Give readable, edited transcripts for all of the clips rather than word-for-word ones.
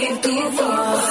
sentir tu voz.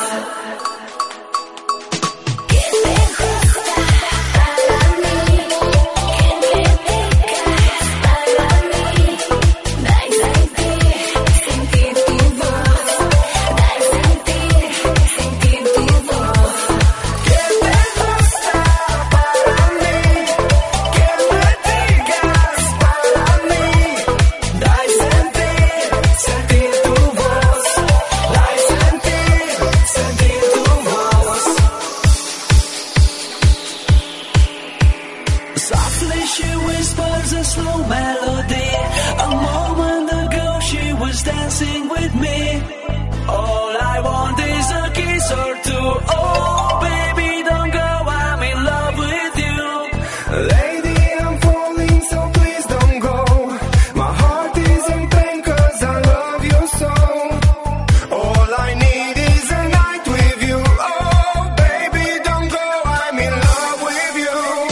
Softly she whispers a slow melody. A moment ago she was dancing with me. All I want is a kiss or two. Oh baby, don't go, I'm in love with you. Lady, I'm falling, so please don't go. My heart is in pain 'cause I love you so. All I need is a night with you. Oh baby, don't go, I'm in love with you.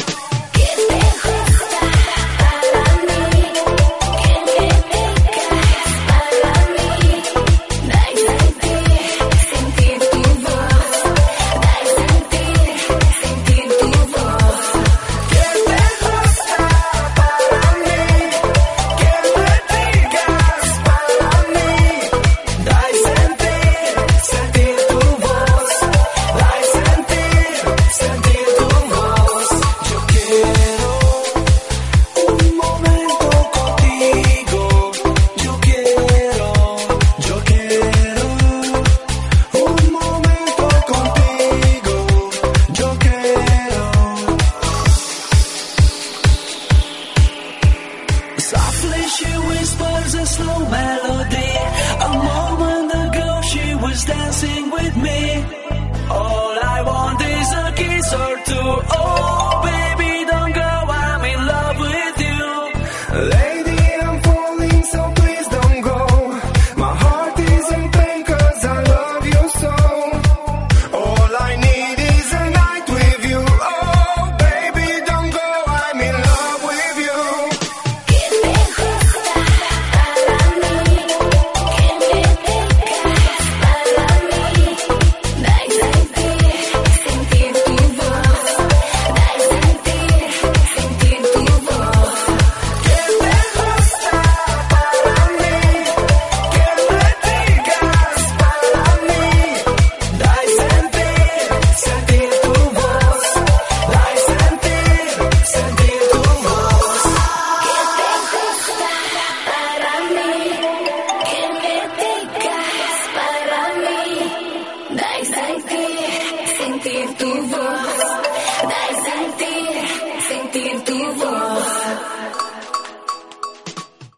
Softly she whispers a slow melody. A moment ago she was dancing with me. All I want is a kiss or two. Oh baby, don't go, I'm in love with you. Lady, I'm falling, so please don't go. My heart is in pain 'cause I love you so. All I need is a night with you. Oh baby, don't go, I'm in love with you. Sentir tu voz.